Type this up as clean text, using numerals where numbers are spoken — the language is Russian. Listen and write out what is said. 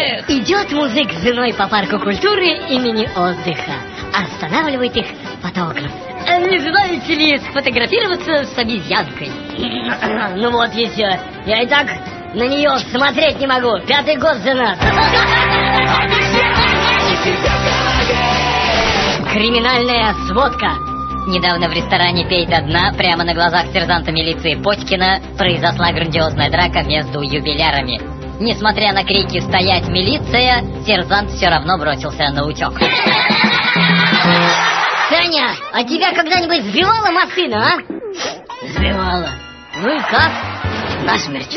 Идет музык с женой по парку культуры имени отдыха. Останавливает их фотограф. Не желаете ли сфотографироваться с обезьянкой? Ну вот еще. Я и так на нее смотреть не могу. 5-й год женат. Криминальная сводка. Недавно в ресторане «Пей до дна» прямо на глазах сержанта милиции Почкина произошла грандиозная драка между юбилярами. Несмотря на крики «Стоять, милиция!», сержант все равно бросился на утек. Саня, а тебя когда-нибудь сбивала машина, а? Сбивала. Ну и как? Насмерть.